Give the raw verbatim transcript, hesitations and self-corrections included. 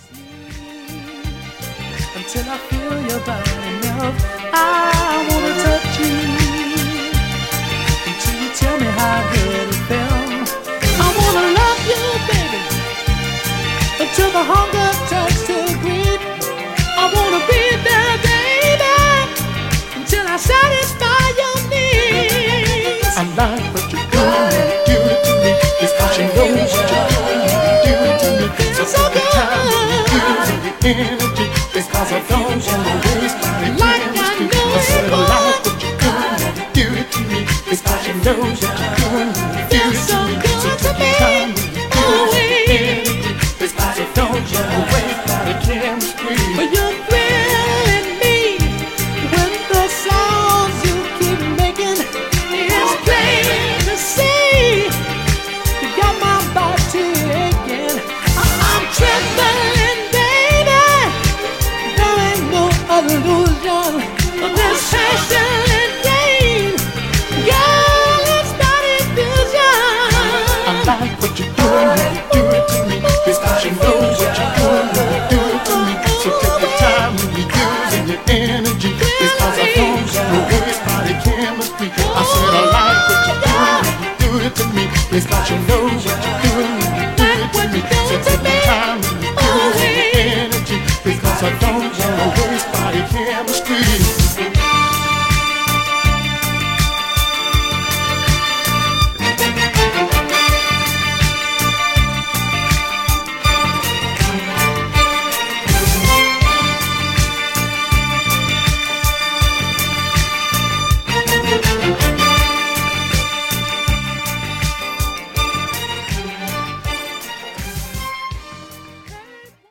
Until I feel your body melt, I wanna touch you. Until you tell me how good it felt. I wanna love you, baby, until the hunger turns to greed. I wanna be there, baby, until I satisfy your needs. I like what you're doing, you do it to me. It's cause you know what you're doing, you do it to me. So so good, you energy. It's cause I don't wanna waste my like I know I said I like what you're doing, you do it to me. It's cause you know what you're doing, you do it to me. So take your time when you do it, energy. It's cause I don't wanna waste